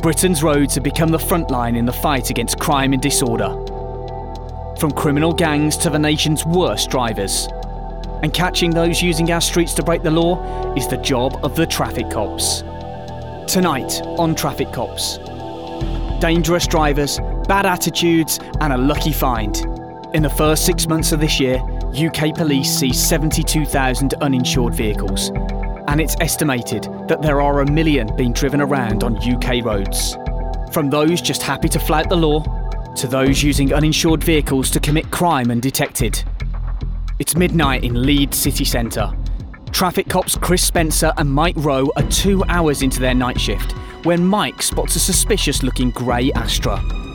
Britain's roads have become the front line in the fight against crime and disorder. From criminal gangs to the nation's worst drivers. And catching those using our streets to break the law is the job of the traffic cops. Tonight on Traffic Cops. Dangerous drivers, bad attitudes and a lucky find. In the first 6 months of this year, UK police seized 72,000 uninsured vehicles. And it's estimated that there are 1 million being driven around on UK roads. From those just happy to flout the law, to those using uninsured vehicles to commit crime undetected. It's midnight in Leeds city centre. Traffic cops Chris Spencer and Mike Rowe are 2 hours into their night shift when Mike spots a suspicious-looking grey Astra.